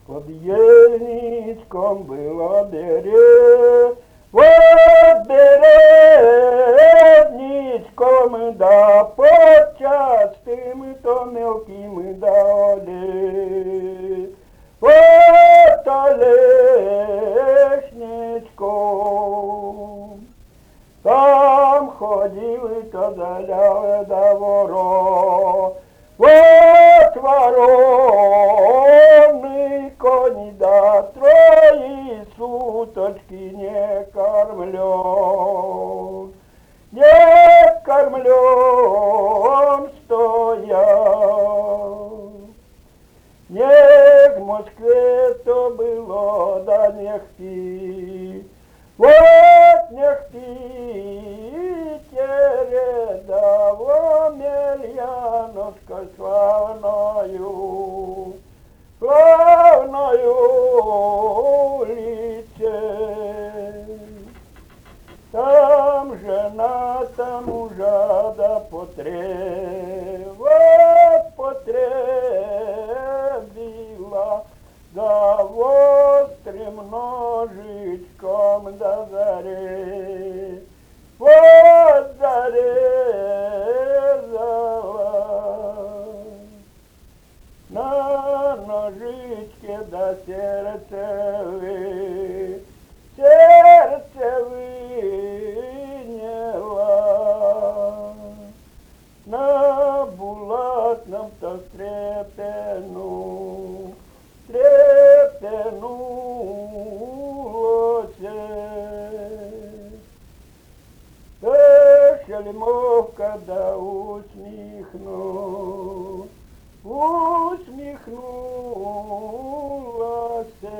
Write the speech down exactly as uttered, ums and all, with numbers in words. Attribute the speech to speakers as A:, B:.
A: Под ельничком было дерево, березничком, да под частым то мелким доли. Под олешничком там ходили то заляли до воро. Вот вороны кони да трои суточки не кормлен. Не кормлен стоял. Не в Москве то было, да не хти. Вот не хти тередово Мельяновской славною, славною улице. Там жена, там мужа да потреба, потребила, да острым ножичком да заре, вот зарезала. На ножичке да сердце вы, сердце вынела. На булатном-то стрепену, стрепенулося. Шельмовка да усміхну, усміхнулася.